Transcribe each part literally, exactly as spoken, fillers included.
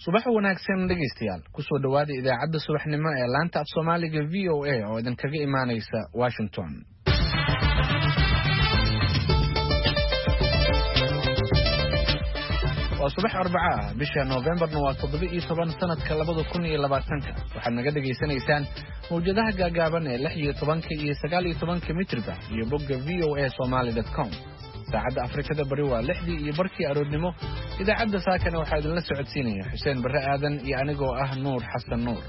subax wanaagsan dhegeystayaal kusoo dhawaada idaacadda subaxnimo ee laanta af Soomaaliga V O A oo idin kaga imaaneysa Washington. waa subax Arbaca ah bisha November-na waa toddoba iyo toban sanadka labada kun iyo labaatanka. waxaad naga dhageysanaysaan mowjadaha gaagaaban ee lix iyo toban iyo sagaal iyo toban mitirba iyo bogga v o a somali dot com. saacadda Afrikada bari waa lixdii iyo barkii aroornimo. idaacadda saakana waxaa idinla socodsiinaya Xuseen Barre Aadan iyo anigoo ah Nuur Xasan Nuur.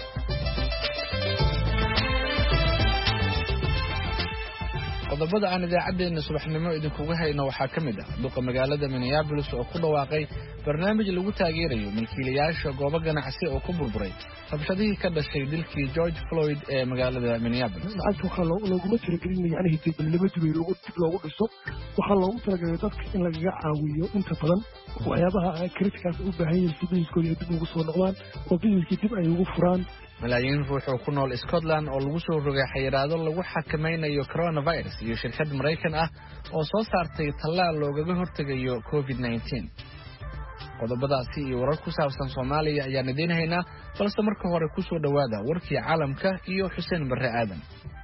qodobada aan idaacadeena subaxnimo idinkugu hayno waxaa ka mid ah duqa magaalada Minneapolis oo ku dhawaaqay barnaamij lagu taageerayo milkiilayaasha goobo ganacsi oo ku burburay rabshadihii ka dhashay dilkii George Floyd ee magaalada Minneapolis. lacagta waxaa looguma talagelin yani hidibnimadu loogu dib loogu dhiso waxaa loogu talagalay dadka in lagaga caawiyo inta badan waxyaabaha ay critical u baahan yihiin si businesskooda dib ugu soo noqdaan oo businesskii dib ay ugu furaan. malaayiin ruux oo ku nool Scotland oo lagu soo rogay xayiraado lagu xakameynayo coronavirus iyo shirkad Mareykan ah oo soo saartay tallaal loogaga hortagayo covid nineteen. qodobadaasi iyo warar ku saabsan Soomaaliya ayaan idin haynaa, balse marka hore ku soo dhawaada warkii caalamka iyo Xuseen Barre Aadan.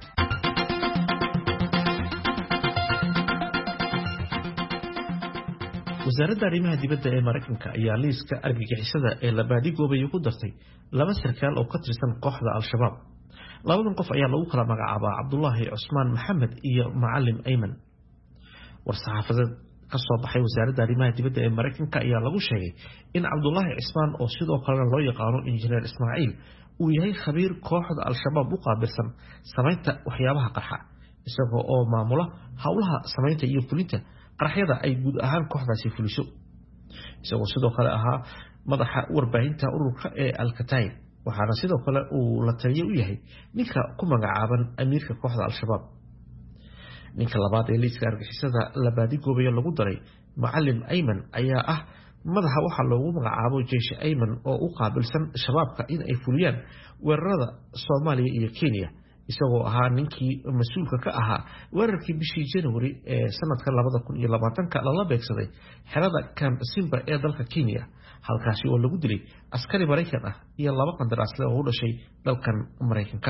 wasaaradda arrimaha dibadda ee Mareykanka ayaa liiska argagixisada ee la baadigoobay ku dartay laba sarkaal oo ka tirsan kooxda Al-Shabaab. labadan qof ayaa lagu kala magacaabaa Cabdullaahi Cusmaan Maxamed iyo Macallim Ayman. war-saxaafadeed ka soo baxay wasaaradda arrimaha dibadda ee Mareykanka ayaa lagu sheegay in Cabdullaahi Cusmaan oo sidoo kale loo yaqaano Injineer Ismaaciil uu yahay khabiir kooxda Al-Shabaab u qaabilsan samaynta waxyaabaha qarxa, isagoo oo maamula hawlaha samaynta iyo fulinta qaraxyada ay guud ahaan kooxdaasi fuliso. isagoo sidoo kale ahaa madaxa warbaahinta ururka ee Al-Kataib, waxaana sidoo kale uu la taliye u yahay ninka ku magacaaban amiirka kooxda Al-Shabaab. ninka labaad ee liiska argagixisada la baadigoobay lagu daray Macallim Ayman ayaa ah madaxa waxa loogu magacaabo Jaysh Ayman oo u qaabilsan shabaabka in ay fuliyaan weerarada Soomaaliya iyo Kenya, isagoo ahaa ninkii mas'uulka ka ahaa weerarkii bishii January ee sanadka labada kun iyo labaatanka lala beegsaday xerada Camp Simba ee dalka Kenya, halkaasi oo lagu dilay askari Mareykan ah iyo laba qandaraasle oo u dhashay dalkan Mareykanka.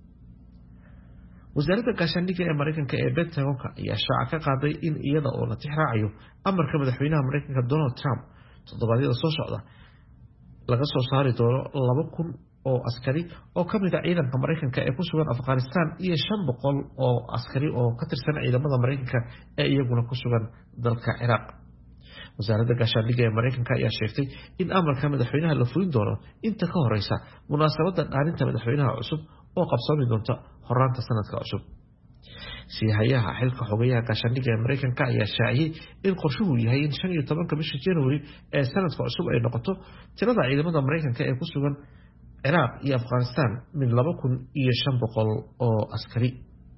wasaaradda gaashaandhigga ee Mareykanka ee Pentagon-ka ayaa shaaca ka qaaday in iyada oo la tixraacayo amarka madaxweynaha Mareykanka Donald Trump toddobaadyada soo socda laga soo saari doono laba kun oo askari oo ka mid ah ciidanka Mareykanka ee ku sugan Afghanistan iyo shan boqol oo askari oo ka tirsan ciidamada Mareykanka ee iyaguna ku sugan dalka Iraq. wasaaradda gaashaandhigga ee Mareykanka ayaa sheegtay in amarka madaxweynaha la fulin doono inta ka horeysa munaasabadda dhaarinta madaxweynaha cusub oo qabsoomi doonta horaanta sanadka cusub. siihayaha xilka xogeyaha gaashaandhigga ee Mareykanka ayaa shaaciyay in qorshuhu yahay in shan iyo tobanka bisha January ee sanadka cusub ay noqoto tirada ciidamada Mareykanka ee ku sugan Iraq iyo Afghanistan min laba kun iyo shan boqol oo askari.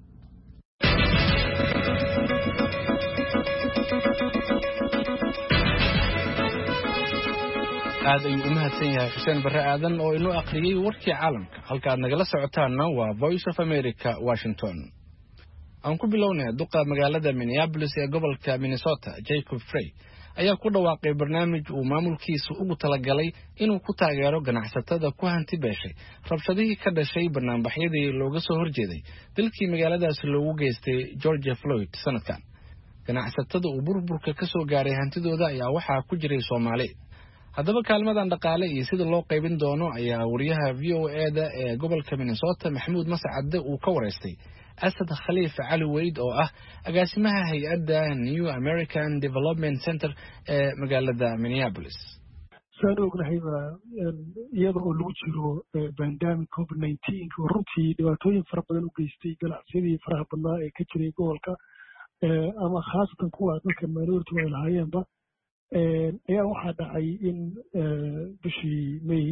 aad ayuu u mahadsan yahay Xuseen Barre Aadan oo inoo akhriyay warkii caalamka. halka aad nagala socotaana waa Voice of America, Washington. aan ku bilownay duqa magaalada Minneapolis ee gobolka Minnesota, Jacob Frey, ayaa ku dhawaaqay barnaamij uu maamulkiisu ugu talagalay inuu ku taageero ganacsatada ku hanti beeshay rabshadihii ka dhashay barnaamijyadii looga soo horjeeday dilkii magaaladaas loogu geystay George Floyd sanadkan. ganacsatada uu burburka ka soo gaaray hantidooda ayaa waxaa ku jiray Soomaali. haddaba kaalmadan dhaqaale iyo sida loo qaybin doono ayaa wariyaha V O A-da ee gobolka Minnesota Maxamuud Mascade uu ka wareystay Asad Khaliif Cali Weyd oo ah agaasimaha hay'adda New American Development Center ee magaalada Minneapolis. saan ognahay iyada oo lagu jiro pandemic covid nineteen oo runtii dhibaatooyin fara badan u geystay ganacsadii faraha badnaa ee ka jiray gobolka ama khaasatan kuwa dadka minority ay lahaayeenba. ayaa waxaa dhacay in bishii May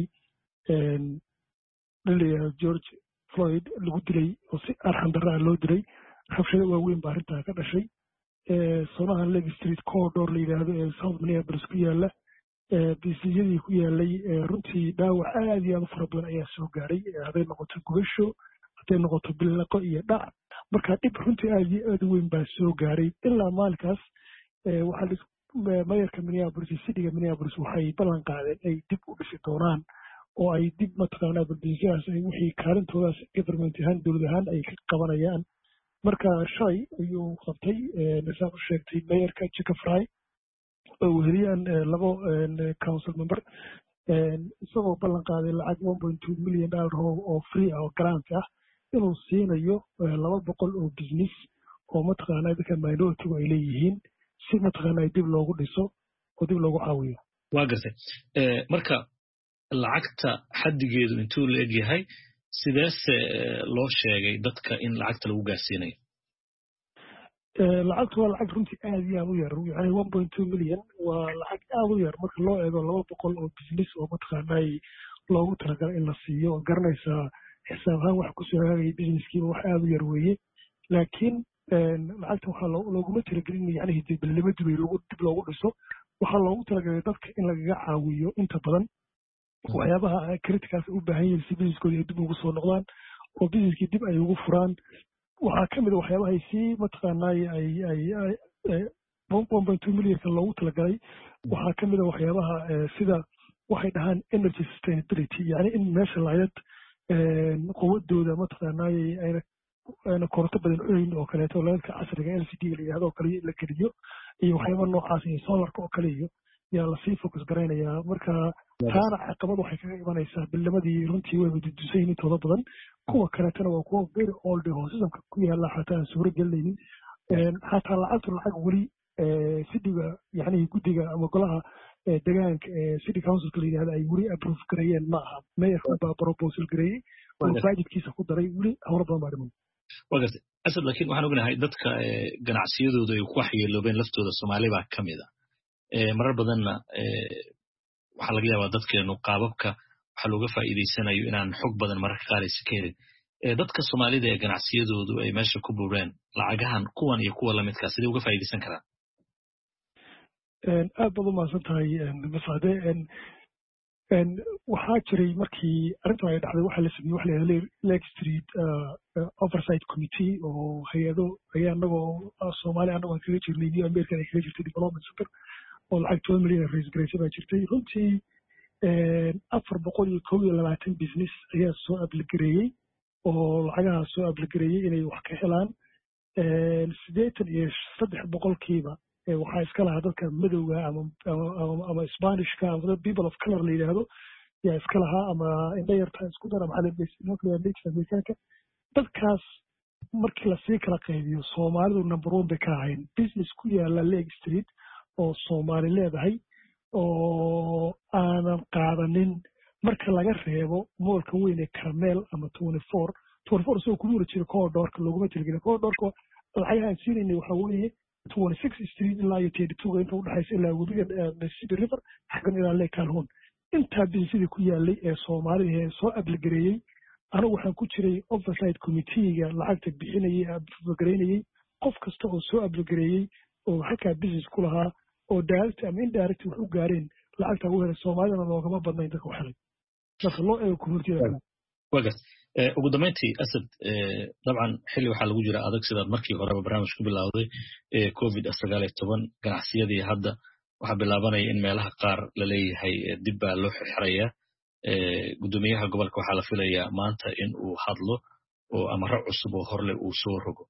dhaliya George Floyd lagu dilay oo si arxan darro ah loo dilay. rabshado waaweyn baa arrintaa ka dhashay. Sonaha Lake Street corridor la yidhaahdo ee South Minneapolis ku yaala bisiyadii ku yaalay runtii dhaawac aad iyo aad u fara badan ayaa soo gaaray, hadday noqoto gubasho, hadday noqoto bilaqo iyo dhac. marka dhib runtii aad iyo aad u weyn baa soo gaaray. ilaa maalinkaas waxaa mayorka Minneapolis cityga Minneapolis waxay ballan qaadeen ay dib u dhisi doonaan oo ay dib mataqaanaa baldiisyahaas ay wixii kaalintoodaas government ahaan dowlad ahaan ay ka qabanayaan marka shalay ayuu qabtay nisaab u sheegtay mayorka Chica Fry oo weheliyaan labo council member isagoo ballan qaaday lacag one point two million dollar oo free ah oo grant ah inuu siinayo laba boqol oo business oo mataqaanaa dadka minority ay leeyihiin si mataqaanaa dib loogu dhiso oo dib loogu caawiyo waa gartay ee marka lacagta xaddigeedu intuu la eg yahay sidaase loo sheegay dadka in lacagta lagu gaarsiinayo ee lacagtu waa lacag runtii aad iyo aad u yar yani one point two million waa lacag aad u yar marka loo eego laba boqol oo business oo mataqaanaa loogu talagalay in la siiyo garanaysaa xisaab ahaan wax ku soo hagaagay businesskiiba wax aad u yar weeye laakiin lacagta waxaa looguma talagelin yani dibnimo dib dib loogu dhiso waxaa loogu talagalay dadka in lagaga caawiyo inta badan waxyaabaha kritikaas u baahan yihiin si businesskooda ay dib ugu soo noqdaan oo businesskii dib ay ugu furaan waxaa ka mid a waxyaabaha ay sii mataqaanaa ay ay one point two millionka loogu talagalay waxaa ka mid a waxyaabaha sida waxay dhahaan energy sustainability yani in meesha laayad quwadooda mataqaanaa ayna ayna koronto badan cunayn oo kaleeto laydka casriga L C D la yidhaahdo oo kale la geliyo iyo waxyaaba noocaas iyo solarka oo kale iyo yaa lasii focus garaynayaa marka taana caqabad waxay kaga imanaysaa bilnimadii runtii wayba dudusay intooda badan kuwa kaleetana waa kuwa very old oo systemka ku yaala xataa aan suuro gelinaynin xataa lacagtu lacag weli sidiga yani guddiga ama golaha deegaanka city councilka la yidhahda ay weli approve gareeyeen ma aha mayorka baa proposal gareeyey oo budgetkiisa ku daray weli howlo badan baa dhiman وقت أسد لكن وحنا قلنا هاي دتك جناعسيده ده يكوحي اللي بين لفته ده الصومالي بعد كميدا مرة بدنا وحلاقيها ودتك إنه قاببك حلوقة فإذا سنة يونا حق بدن مرة خالي سكيري دتك الصومالي ده جناعسيده ده أي ماشي كوبورين لعجهان قوان يكون لما تكاسده وقف إذا سنة كذا أبغى ما صرتها مساعدة waxaa jiray markii arrintan ay dhacday waxa la sameeyey waxa la yidhahda Lake Street Oversight Committee oo hay-ado ayaa anagoo Soomaali anagoo kaga jirnay New America ay kaga jirtay Development Center oo lacag toban milyan raise gareysay baa jirtay runtii afar boqol iyo kow iyo labaatan business ayaa soo abligareeyey oo lacagaha soo abligareeyey inay wax ka helaan siddeetan iyo saddex boqolkiiba waxaa iska lahaa dadka madowga ama ama Spanishka ama people of color la yidhaahdo yaa iska lahaa ama indha yarta isku dara maxaa dadkaas markii lasii kala qaybiyo Soomaalidu number one bay ka ahayn business ku yaala Lake Street oo Soomaali leedahay oo aanan qaadanin marka laga reebo moolka weyn ee Carmel ama twenty-four twenty-four soo ku yiri jiro corridorka laguma tilgelin corridorka lacagaha siinayna waxa weeye twenty-six street ilaa iyo thirty-two inta u dhaxaysa ilaa webiga Mississippi River xagan ilaa Lake Calhoun inta businesskii ku yaalay ee Soomaalida ee soo abligareeyay anigu waxaan ku jiray oversight committee-ga lacagta bixinayay abligareeyay qof kasta oo soo abligareeyay oo halka business ku lahaa oo direct ama indirect wax u gaareen lacagta ugu heray Soomaalida loogama badnayn dadka waxay marka loo eego community-ga وقت ugu dambeyntii asad dabcan xilli waxaa lagu jira adag sidaad markii horeba barnaamij ku bilowday covid sagaal iyo toban ganacsiyadii hadda waxaa bilaabanaya in meelaha qaar la leeyahay dib baa loo xirxirayaa gudoomiyaha gobolka waxaa la filayaa maanta in uu hadlo oo amaro cusub oo horle uu soo rogo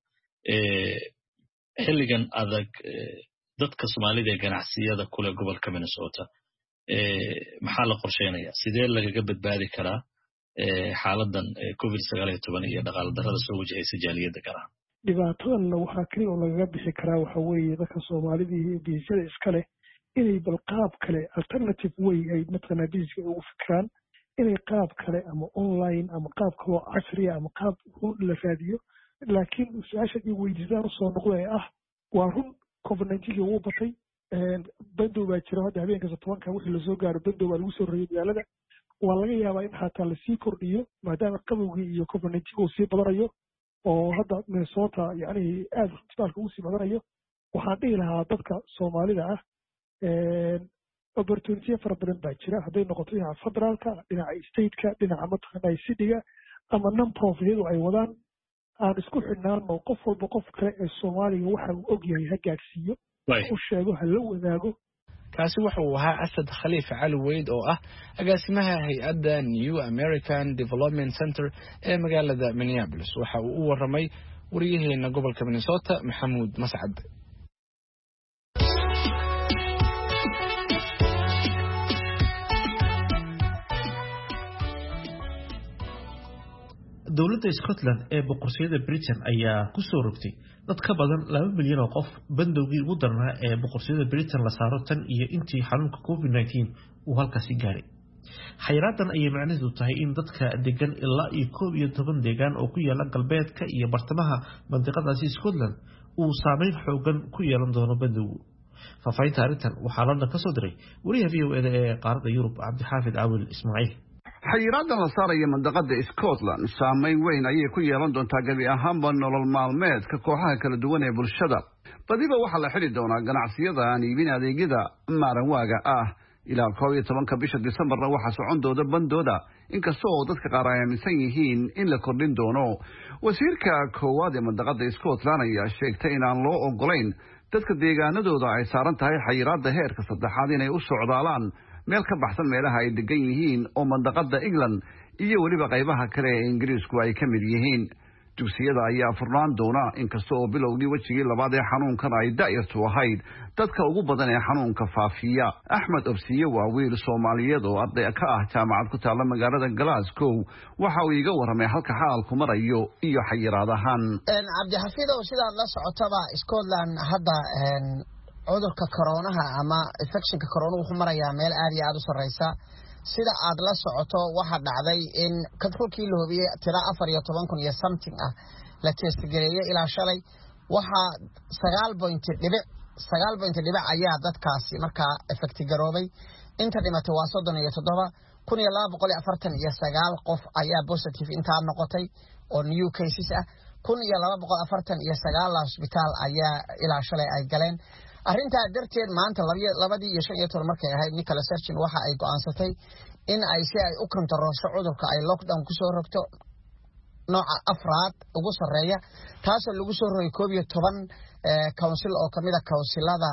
xilligan adag dadka Soomaalida ee ganacsiyada kule gobolka Minnesota maxaa la qorsheynayaa sidee lagaga badbaadi karaa xaaladan covid sagaal iyo toban iyo dhaqaale darrada soo wajahaysa jaaliyadda gaar ahaan dhibaatadan waxaa kaliya oo lagaga bixi karaa waxa weeye dadka Soomaalida iyo biisyada iska leh inay bal qaab kale alternative way ay mataqaanaa biiska ugu fikiraan inay qaab kale ama online ama qaab kale oo casri ah ama qaab la raadiyo laakiin su'aasha ay weydiistaan soo noqday ah waa run covid nineteen uu batay bandow baa jira hadda habeenka tobanka wixii la soo gaaro bandow baa lagu soo reeyay magaalada waa laga yaabaa in xataa la sii kordhiyo maadaama qabowgii iyo covid nineteen uu sii badanayo oo hadda Minnesota yani aad isbitaalka uu sii badanayo waxaan dhihi lahaa dadka Soomaalida ah opportunity fara badan baa jira hadday noqoto dhinaca federaalka dhinaca stateka dhinaca mataqaanaa cityga ama non profit ay wadaan aan isku xidhnaano qof walba qof kale ee Soomaaliga waxa uu og yahay ha gaarsiiyo u sheego ha la wadaago. kaasi wuxuu ahaa Asad Khaliif Cali Weyd oo ah agaasimaha hay'adda New American Development Center ee magaalada Minneapolis. waxa uu u waramay wariyaheena gobolka Minnesota Maxamuud Mascad. dowladda Scotland ee boqortooyada Britain ayaa ku soo rogtay dad ka badan laba milyan oo qof bandowgii ugu darnaa ee boqortooyada Britain la saaro tan iyo intii xanuunka covid nineteen uu halkaasi gaaray. xayiraadan ayay macnaheedu tahay in dadka degan ilaa iyo koob iyo toban deegaan oo ku yaala galbeedka iyo bartamaha mandiqadaasi Scotland uu saameyn xoogan ku yeelan doono bandowgu. faafaynta arrintan waxaa London ka soo diray wariyaha V O A ee qaaradda Yurub Cabdixaafid Caawil Ismaaciil. xayiraadan la saaraya mandaqada Scotland saameyn weyn ayay ku yeelan doontaa gabi ahaanba nolol maalmeedka kooxaha kala duwan ee bulshada. badiba waxaa la xidhi doonaa ganacsiyada aan iibin adeegyada maaranwaaga ah ilaa koob iyo tobanka bisha December waxaa socon doona bandooda inkastoo dadka qaar ay aaminsan yihiin in la kordhin doono. wasiirka koowaad ee mandaqada Scotland ayaa sheegtay in aan loo ogolayn dadka deegaanadooda ay saaran tahay xayiraada heerka saddexaad inay u socdaalaan meel ka baxsan meelaha ay degan yihiin oo mandaqada England iyo waliba qaybaha kale ee Ingiriisku ay ka mid yihiin. dugsiyada ayaa furnaan doona inkastoo oo bilowgii wajigii labaad ee xanuunkan ay daa'irtu ahayd dadka ugu badan ee xanuunka faafiya. Axmed Obsiye waa wiil Soomaaliyeed oo arday ka ah jaamacad ku taala magaalada Glasgow. waxa uu iga waramay halka xaalku marayo iyo xayiraadahan. een Cabdixafiid oo sidaan la socotaba Scotland hadda een cudurka corona ama infectionka corona wuxuu marayaa meel aad iyo aad u sareysa. sida aad la socoto waxa dhacday in kadfulkii la hubiyay tira afar iyo toban kun iyo something ah la test gareeyay ilaa shalay waxa sagaal dhibic ayaa dadkaasi markaa effect garoobay. inta dhimatay waa soddon iyo toddoba kun iyo laba boqol iyo afartan iyo sagaal qof ayaa positive inta noqotay oo new cases ah. kun iyo laba boqol afartan iyo sagaal hospital ayaa ilaa shalay ay galeen. arrintaa darteed maanta labadii iyo shan iyo toban markay ahayd Nicola Sturgeon waxa ay go'aansatay in ay si ay u kontaroosho cudurka ay lockdown ku soo rogto nooca afraad ugu sareeya taasoo lagu soo rogay koob iyo toban council oo kamid ah councilada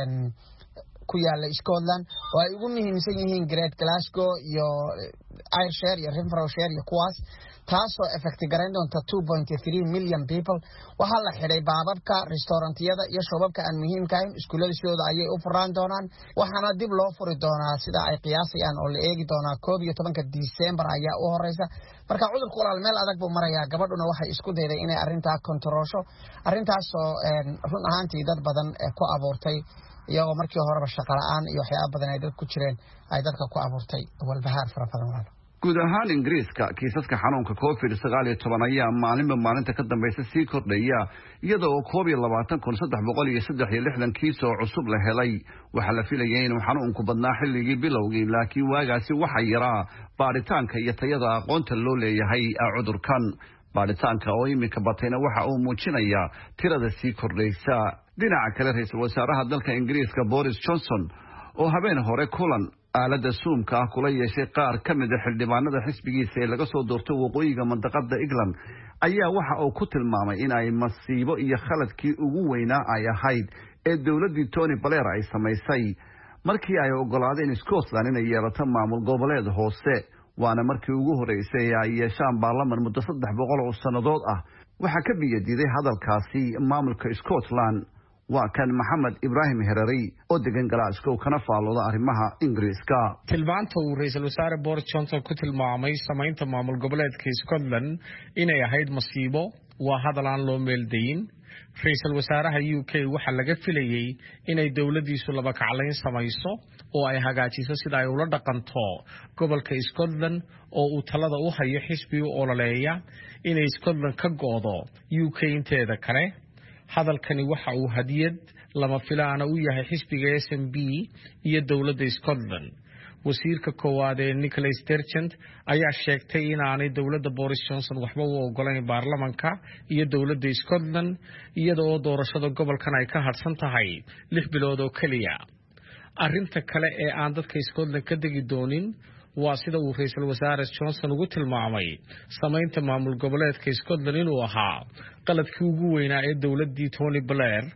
ku yaala Scotland oo ay ugu muhiimsan yihiin Great Glasgow iyo Ayrshire iyo Renfrewshire iyo kuwaas taasoo effect garan doonta two point three million people. waxa la xiray baababka restaurantiyada iyo shoobabka aan muhiimka ahayn iskuulada sidooda ayay u furaan doonaan waxaana dib loo furi doonaa sida ay qiyaasayaan oo la eegi doonaa koob iyo tobanka December ayaa u horeysa. marka cudurku walaal meel adag buu marayaa. gabadhuna waxay isku dayday inay arrintaa kontaroosho arrintaasoo run ahaantii dad badan ku abuurtay iyagoo markii horeba shaqo la'aan iyo waxyaabo badan ay dad ku jireen ay dadka ku abuurtay walbahaar fara badan. guud ahaan Ingiriiska kiisaska xanuunka covid sagaal iyo toban ayaa maalinba maalinta ka dambaysa sii kordhaya iyadoo koob iyo labaatan kun saddex boqol iyo saddex iyo lixdan kiis oo cusub la helay. waxaa la filayay inuu xanuunku badnaa xilligii bilowgii laakiin waagaasi waxa yaraa baaritaanka iyo tayada aqoonta loo leeyahay cudurkan. baaritaanka oo iminka batayna waxa uu muujinayaa tirada sii kordhaysa. dhinaca kale ra'iisul wasaaraha dalka Ingiriiska Boris Johnson oo habeen hore kulan aalada Zoom-ka ah kula yeeshay qaar ka mid ah xildhibaanada xisbigiisa ee laga soo doortay waqooyiga mandaqada England ayaa waxa uu ku tilmaamay in ay masiibo iyo khaladkii ugu weynaa ay ahayd ee dawladii Tony Blair ay samaysay markii ay ogolaadeen Scotland inay yeelato maamul goboleed hoose. waana markii ugu horeysay ay yeeshaan baarlamaan muddo saddex boqol oo sanadood ah. waxa ka biyadiiday hadalkaasi maamulka Scotland. waa kan Maxamed Ibrahim Herari oo degan Glasgow kana faalooda arrimaha Ingiriiska. tilmaanta uu ra'iisul wasaare Boris Johnson ku tilmaamay samaynta maamul goboleedka Scotland inay ahayd masiibo waa hadal aan loo meeldayn. ra'iisul wasaaraha U K waxa laga filayay inay dawladiisu laba kaclayn samayso oo ay hagaajiso sida ay ula dhaqanto gobolka Scotland oo uu talada u hayo xisbiga ololeeya inay Scotland ka goodo U K inteeda kale. hadalkani waxa uu hadiyad lama filaana u yahay xisbiga S N P iyo dawladda Scotland. wasiirka koowaad ee Nicola Sturgeon ayaa sheegtay in aanay dawladda Boris Johnson waxba u ogolayn baarlamanka iyo dawladda Scotland iyadoo doorashada gobolkan ay ka harsan tahay lix bilood oo kaliya. arrinta kale ee aan dadka Scotland ka degi doonin waa sida uu ra'iisul wasaare Johnson ugu tilmaamay samaynta maamul goboleedka Scotland inuu ahaa qaladkii ugu weynaa ee dawladii Tony Blair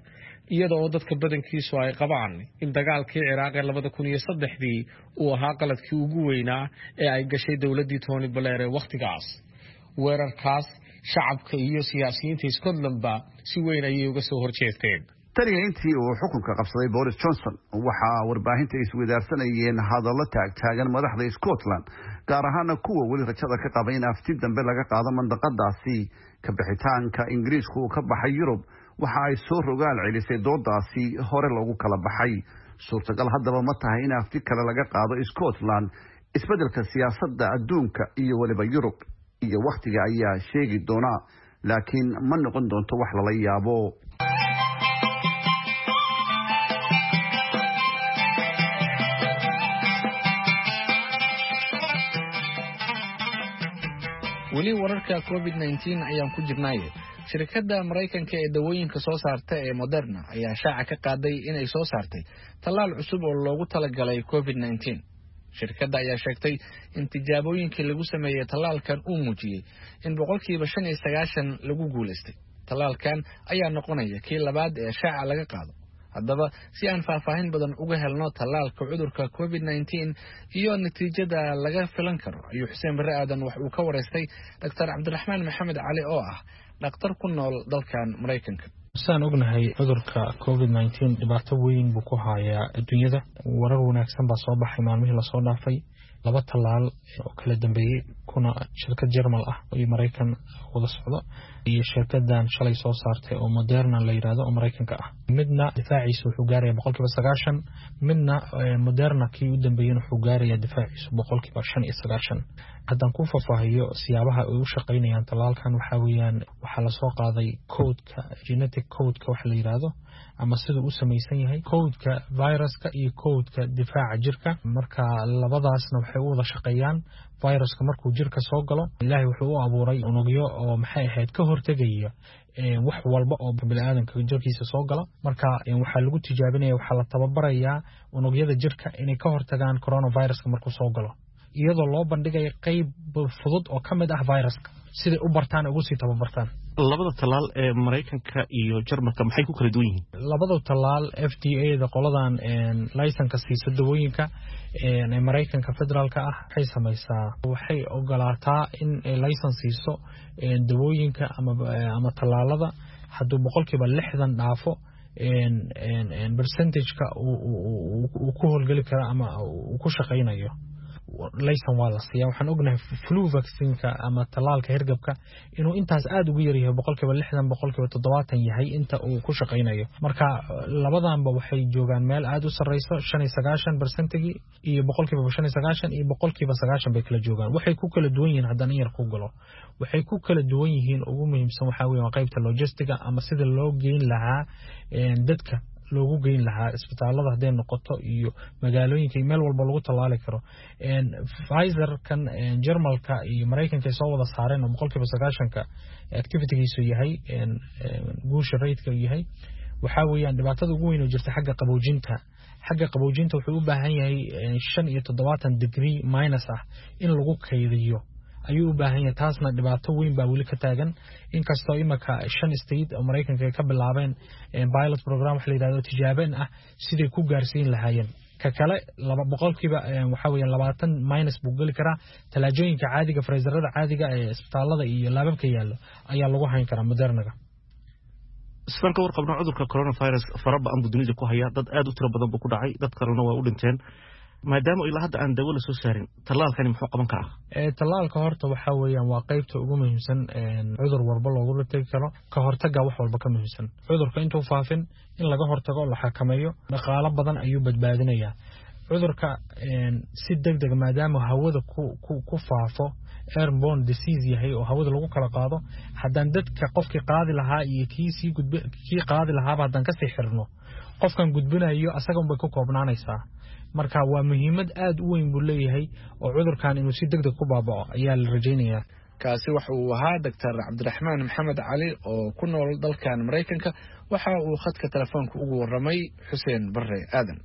iyada oo dadka badankiisu ay qabaan in dagaalkii ciraaq ee labada kun iyo saddexdii uu ahaa qaladkii ugu weynaa ee ay gashay dowladdii Tony Blair ee wakhtigaas. weerarkaas shacabka iyo siyaasiyiinta Scotlandba si weyn ayay uga soo horjeesteen. taniya intii uu xukunka qabsaday Boris Johnson waxaa warbaahinta isweydaarsanayeen hadallo taagtaagan madaxda Scotland gaar ahaan kuwa weli rajada ka qaba in afti dambe laga qaado mandaqadaasi ka bixitaanka Ingiriisku uu ka baxay Yurub waxa ay soo rogaal celisay doodaasi hore loogu kala baxay. suurtagal haddaba ma tahay in afti kale laga qaado Scotland isbedelka siyaasadda adduunka iyo waliba Yurub iyo waqtiga ayaa sheegi doona laakiin ma noqon doonto wax lala yaabo. weli wararka covid nineteen ayaan ku jirnay. shirkadda Mareykanka ee dawooyinka soo saarta ee Moderna ayaa shaaca ka qaaday inay soo saartay tallaal cusub oo loogu talagalay covid nineteen. shirkadda ayaa sheegtay in tijaabooyinkii lagu sameeyay tallaalkan uu muujiyay in boqolkiiba shan iyo sagaashan lagu guuleystay. tallaalkan ayaa noqonaya kii labaad ee shaaca laga qaado. haddaba si aan faahfaahin badan uga helno tallaalka cudurka covid nineteen iyo natiijada laga filan karo ayuu Xuseen Barre Aadan wax uu ka wareystay Dr. Cabdiraxmaan Maxamed Cali oo ah dhakhtar ku nool dalkan Mareykanka. saan ognahay cudurka covid nineteen dhibaato weyn buu ku hayaa adduunyada. warar wanaagsan baa soo baxay maalmihii lasoo dhaafay. laba tallaal oo kala dambeeyay kuna shirkad Jarmal ah oo Mareykan wada socdo iyo shirkadan shalay soo saartay oo Moderna la yiraahdo oo Mareykanka ah. midna difaaciisu wuxuu gaarayaa boqolkiiba sagaashan, midna Moderna kii u dambeeyay wuxuu gaarayaa difaaciisu boqolkiiba shan iyo sagaashan. haddaan ku faahfaahiyo siyaabaha ay u shaqeynayaan tallaalkan waxa weeyaan waxa la soo qaaday code-ka genetic code-ka wax la yiraahdo ama sida uu samaysan yahay code-ka viruska iyo code-ka difaaca jirka. marka labadaasna waxay u wada shaqeeyaan. viruska markuu jirka soo galo ilaahay wuxuu u abuuray unugyo oo maxay ahayd ka hortagaya wax walba oo bini'aadanka jirkiisa soo gala. marka waxa lagu tijaabinaya waxa la tababarayaa unugyada jirka inay ka hortagaan coronaviruska markuu soo galo iyadoo loo bandhigayo qayb fudud oo kamid ah viruska sida u bartaan ugu sii tababartaan. labada talaal ee Mareykanka iyo Jarmalka maxay ku kala duwan yihiin? labada talaal F D A da qoladan laysanka siisa dawooyinka ee Mareykanka federaalka ah waxay samaysaa waxay ogolaataa in laysan siiso dawooyinka ama ama talaalada hadduu boqolkiiba lixdan dhaafo en en percentage-ka uu ku howlgali kara ama uu ku shaqeynayo laysan waa la siiyaa. waxaan ognahay flu vaccine-ka ama talaalka hergabka inuu intaas aad ugu yar yahay boqolkiiba lixdan boqolkiiba toddobaatan yahay inta uu ku shaqeynayo. marka labadanba waxay joogaan meel aad u sarreyso shan iyo sagaashan percent-igi iyo boqolkiiba shan iyo sagaashan iyo boqolkiiba sagaashan bay kala joogaan. waxay ku kala duwan yihiin haddana in yar ku galo waxay ku kala duwan yihiin ugu muhiimsan waxaa weeye qaybta logistiga ama sida loo geyn lahaa dadka loogu geyn lahaa isbitaalada haday noqoto iyo magaalooyinka meel walba lagu talaali karo. een Pfizer kan Jarmalka iyo Mareykanka soo wada saareen oo boqolkiiba sagaashan-ka activity-giisu yahay een guusha rate-ka yahay waxa weeyaan dhibaatada ugu weyn oo jirta xagga qaboojinta. xagga qaboojinta wuxuu u baahan yahay shan iyo toddobaatan degree minus ah in lagu kaydiyo ayuu u baahan yahay. taasna dhibaato weyn baa weli ka taagan inkastoo imaka shan state oo Mareykanka ka bilaabeen pilot program wax la yiraahdo tijaabin ah sidii ku gaarsiin lahaayeen. ka kale laba boqolkiiba waxa weeyaan labaatan minus buu gali karaa talaajooyinka caadiga freezerada caadiga ee isbitaalada iyo laababka yaalo ayaa lagu hayn karaa Moderna-ga. islaan ka warqabna cudurka coronavirus faraba aan dunida ku haya dad aad u tiro badan buu ku dhacay dad kalena waa u dhinteen maadaama ilaa hadda aan dawo la soo saarin talaalkani muxuu qaban karaa? ee talaalka horta waxa weeyaan waa qaybta ugu muhiimsan ee cudur walba loogu hortagi karo ka hortaga wax walba ka muhiimsan. cudurka intuu faafin in laga hortago la xakameeyo dhaqaale badan ayuu badbaadinayaa. cudurka si degdeg maadaama hawada ku ku faafo airborne disease yahay oo hawada lagu kala qaado haddaan dadka qofkii qaadi lahaa iyo kii sii gudbi kii qaadi lahaaba haddaan ka sii xirno qofkan gudbinayo asaga un bay ku koobnaanaysaa. marka waa muhiimad aad u weyn buu leeyahay oo cudurkan inuu si degdeg ku baabao ayaa la rajaynayaa. kaasi waxa uu ahaa Dr. Cabdiraxmaan Maxamed Cali oo ku nool dalkan Mareykanka waxa uu khadka telefoonka ugu waramay Xuseen Barre Aadan.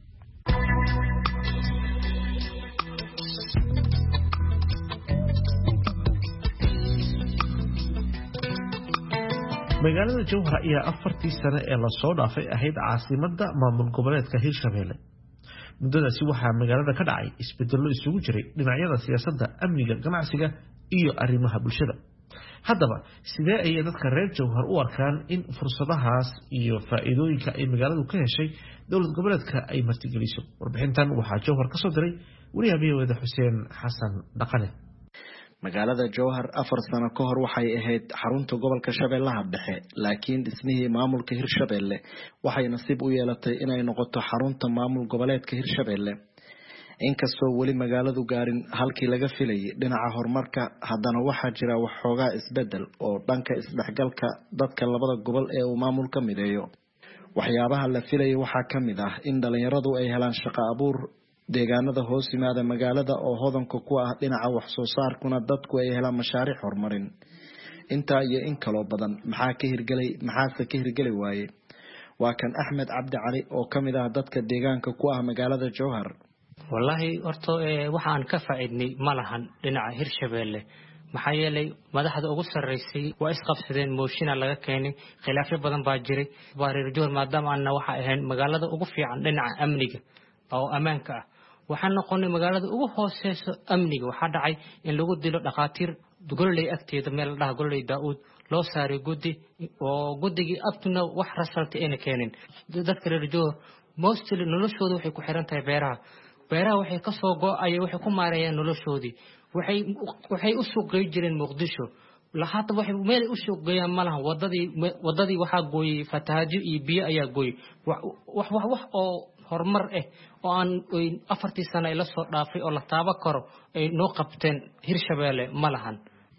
magaalada jowhar ayaa afartii sano ee lasoo dhaafay ahayd caasimada maamul goboleedka hirshabelle muddadaasi waxaa magaalada ka dhacay isbedello isugu jiray dhinacyada siyaasadda amniga ganacsiga iyo arrimaha bulshada haddaba sidee ayay dadka reer jowhar u arkaan in fursadahaas iyo faa'iidooyinka ay magaaladu ka heshay dowlad goboleedka ay martigeliso warbixintan waxaa jowhar ka soo diray wariyaha v o eda xuseen xasan dhaqane magaalada jowhar afar sano ka hor waxay ahayd xarunta gobolka shabeellaha dhexe laakiin dhismihii maamulka hirshabelle waxay nasiib u yeelatay inay noqoto xarunta maamul goboleedka hirshabelle inkastoo weli magaaladu gaarin halkii laga filayay dhinaca horumarka haddana waxaa jira waxoogaa isbedel oo dhanka isdhexgalka dadka labada gobol ee uu maamulka mideeyo waxyaabaha la filayay waxaa ka mid ah in dhalinyaradu ay helaan shaqo abuur deegaanada hoos yimaada magaalada oo hodanka ku ah dhinaca wax soo saarkuna dadku ay helaan mashaariic horumarin intaa iyo in kaloo badan maxaa ka hirgelay maxaase ka hirgeli waaye waa kan Axmed Cabdi Cali oo kamid ah dadka deegaanka ku ah magaalada Jowhar wallahi horto waxaan ka faa'iidnay malahan dhinaca hirshabelle maxaa yeelay madaxda ugu sareysay waa isqabsadeen mooshin laga keenay khilaafyo badan baa jiray baariir Jowhar maadaama aan waxa ahayn magaalada ugu fiican dhinaca amniga oo amaanka ah waxaan noqonay magaalada ugu hooseyso amniga waxa dhacay in lagu dilo dhaqaatiir gololey agteeda meel dhaha gololey Daawud loo saaray gudi oo gudigi abtuna wax rasalta ee keenin dadka reer Jowhar mostly noloshooda waxay ku xiran tahay beeraha beeraha waxay ka soo go'ay waxay ku maareeyaan noloshoodii waxay waxay u suuq jireen Muqdisho lahaata waxay meel u suuq geeyaan malaha wadadii wadadii waxa gooyay fatahaajo iyo biyo ayaa gooyay wax wax wax oo horumar ah oo aan afartii sano ay la soo dhaafay oo la taaba karo ay noo qabteen hirshabelle malahan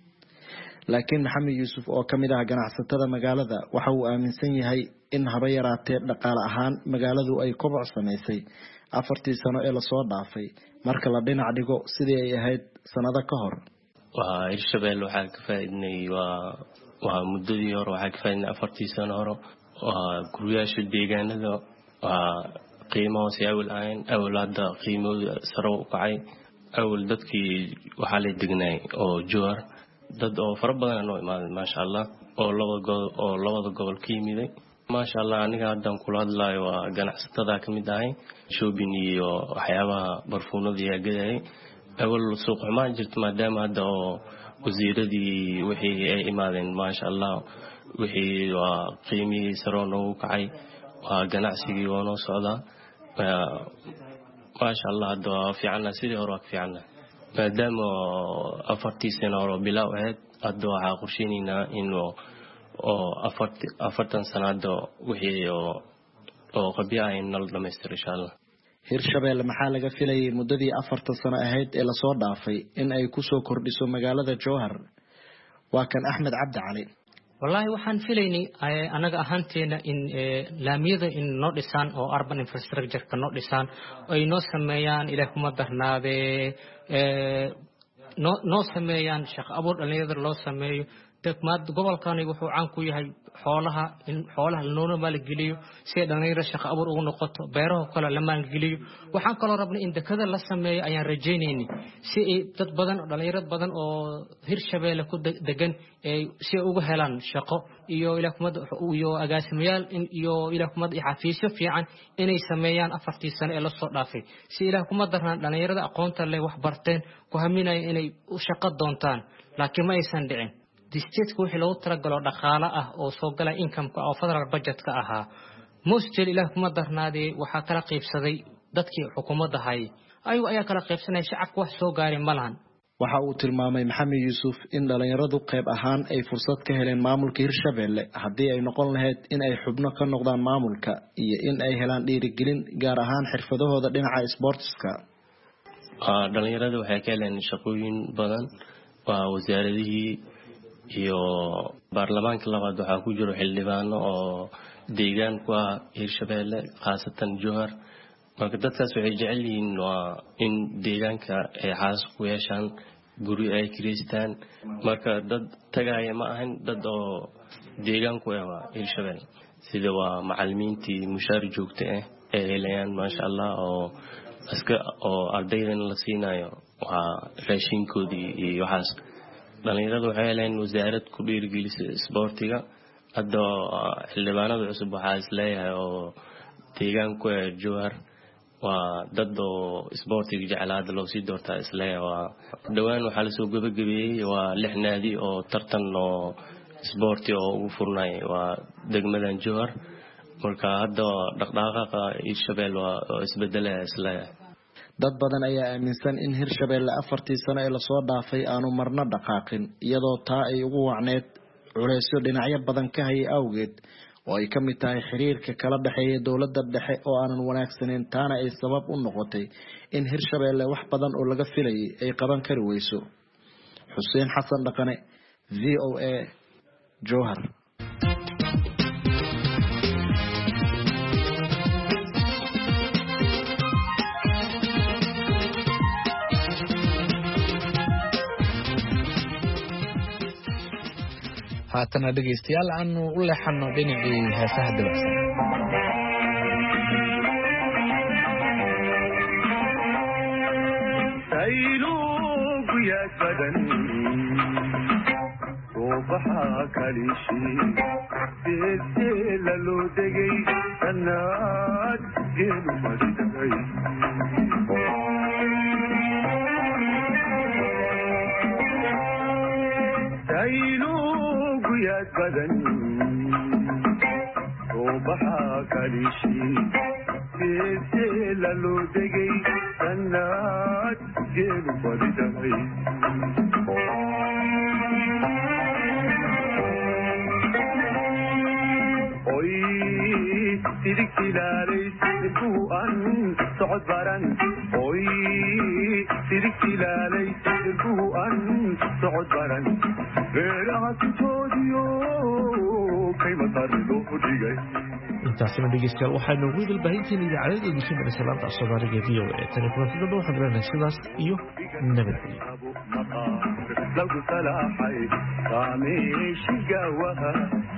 laakiin Maxamed Yuusuf oo kamid ah ganacsatada magaalada waxa uu aaminsan yahay in haba yaraatee dhaqaale ahaan magaaladu ay koboc sameysay afartii sano ee la soo dhaafay marka la dhinac dhigo sidii ay ahayd sanado ka hor waa hirshabelle waxa ka faa'iidnay waa waa muddadii hore waxa ka faa'iidnay afartii sano hore waa guryaasha deegaanada waa qiimo si awal aan awlaada qiimo saro u kacay awal dadkii waxa la degnay oo Jowhar dad oo fara badan oo imaadeen ma sha Allah oo laba gobol oo labada gobol ka yimiday ma sha Allah aniga hadan kula hadlayo waa ganacsatada kamid ah shopping iyo waxyaabaha barfuunada iyo gaday awal suuq ma jirto maadaama hada oo wasiiradii wixii ay imaadeen ma sha Allah wixii waa qiimii saro noo kacay waa ganacsigii oo noo socda ما شاء الله هذا في عنا سيري أوراق في عنا مادام أفرتي سنة أو بلا واحد هذا عاقرشينينا إنه أفرت أفرتن سنة هذا وهي أو قبيعة إن الله مستر إن شاء الله hirshabelle maxaa laga filayay muddadii afartan sano ahayd ee la soo dhaafay in ay ku soo kordhiso magaalada Jowhar waa kan Axmed Cabdi Cali wallahi waxaan filaynay anaga ahaanteena in laamiyada in noo dhisaan oo urban infrastructure ka noo dhisaan oo ay noo sameeyaan ilaa kuma darnaade ee noo sameeyaan shaqo abuur dhalinyarada loo sameeyo degmad gobolkani wuxuu caan ku yahay xoolaha in xoolaha la nool maal geliyo si dhalinyarada shaqo abuur ugu noqoto beeraha kale la maal geliyo waxaan kaloo rabnay in dekada la sameeyo ayaan rajaynaynay si ay dad badan oo dhalinyarad badan oo hirshabelle ku degan ay si ugu helaan shaqo iyo ilaa kumad iyo agaasimayaal iyo ilaa kumad xafiisyo fiican inay sameeyaan afartii sano ee la soo dhaafay si ilaa kumad darnaan dhalinyarada aqoonta leh wax barteen ku haminay inay u shaqo doontaan laakiin ma aysan dhicin district wixii loo talagalo dhaqaale ah oo soo galay income-ka oo federal budget ka ahaa mostly ilaa kuma darnaadee waxa kala qaybsaday dadkii xukuumadda hay ayuu ayaa kala qaybsanay shacabku wax soo gaaray malahan waxa uu tilmaamay Maxamed Yuusuf in dhalinyaradu qayb ahaan ay fursad ka heleen maamulka hirshabelle haddii ay noqon lahayd in ay xubno ka noqdaan maamulka iyo in ay helaan dhiirigelin gaar ahaan xirfadahooda dhinaca sportska dhalinyaradu waxay ka heleen shaqooyin badan waa wasaaradihii iyo baarlamaanka labaad waxa ku jiro xildhibaano oo deegaan ku ah hirshabelle khaasatan Jowhar marka dadkaas waxay jecel yihiin waa in deegaanka ay xaas ku yeeshaan guri ay kireystaan marka dad tagaya ma ahan dad oo deegaanku ah hirshabelle sida waa macallimiintii mushaar joogto ah ee helayaan ma sha Allah oo aska oo ardaydan la siinayo waa raashinkoodii iyo waxaas dhalinyaradu waxay heleen wasaarad ku dhiirigelisay isboortiga hadda xildhibaanada cusub waxaa isleeyahay oo deegaanku ee Jowhar waa dad oo isboortiga jecel hadda loo sii doortaa isleeyahay waa dhawaan waxaa la soo gabagabiyay waa lix naadi oo tartan oo isboorti oo ugu furnay waa degmadan Jowhar marka hadda dhaqdhaqaaqa Hirshabelle waa isbedelay isleeyahay dad badan ayaa aaminsan in Hirshabelle afartii sano ee la soo dhaafay aanu marna dhaqaaqin iyadoo taa ay ugu wacneed culeysyo dhinacyo badan ka hayay awgeed oo ay kamid tahay xiriirka kala dhaxeeya dawladda dhexe oo aanan wanaagsaneyn taana ay sabab u noqotay in Hirshabelle wax badan oo laga filayay ay qaban kari weyso Xuseen Xasan Dhaqane V O A Jowhar haatana dhegeystayaal aanu u leexano dhinacii heesaha dabacsan saylugu yaad badan suubaxa kalishi deeseela loo degay sannaad geelu madhigay saylugu yaad badan suubaxa kalishi deeseela loo degay sannaad geelu madhigay oy tirikilaalay sirkuu an socod baran oy tirikilaalay sirkuu an socod baran beeraha sintoodiyo kayma sarrido dhigay intaasina dhegeystayaal waxaynu ugu dalbaahintiin idaacadda dusha ee salaanta Soomaaliga V O A telefoonada waxaan leenahay sidaas iyo nabadgelyo lagu salaaxay saameyshiga waha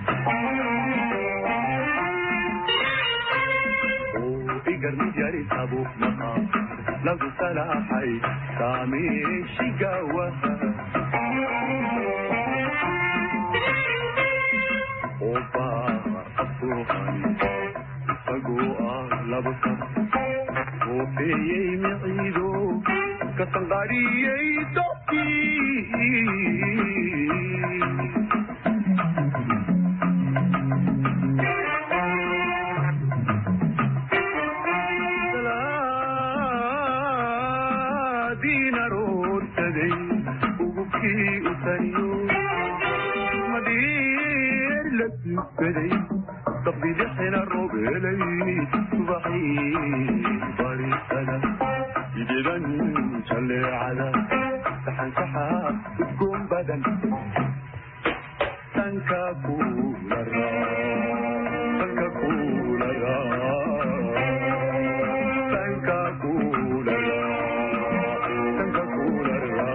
igar mijari sabu maqa lagu salaaxay saameyshiga waha oba asuuqan isagoo ah laba sab oofeeyey miciido ka sanqariyey dobkii salaadiina roorsaday ugubkii u tariyo madhiir la tukaday dabdidixina roobelay subaxii barisada ideedan jaleecada saxansaxa udgoon badan tanka kuulara tanka kuulara tanka kuulara tanka kuulara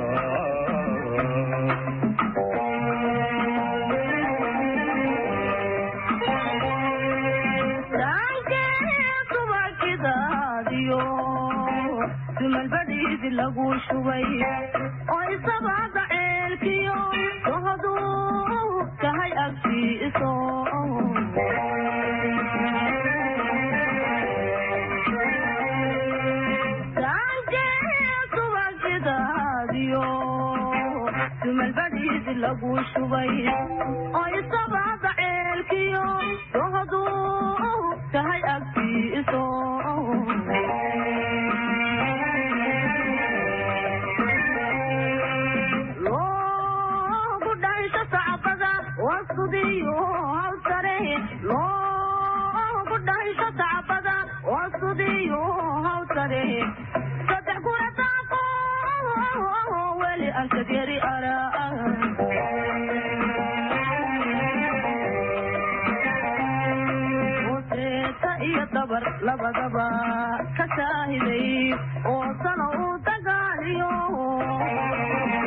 lagu shubay oo isabada ceelkiyo sohodu kahay agtiiso lagu shubay oo isabada ceelkiyo sohodu kahay agtiiso labadaba ka shaahiday oo sano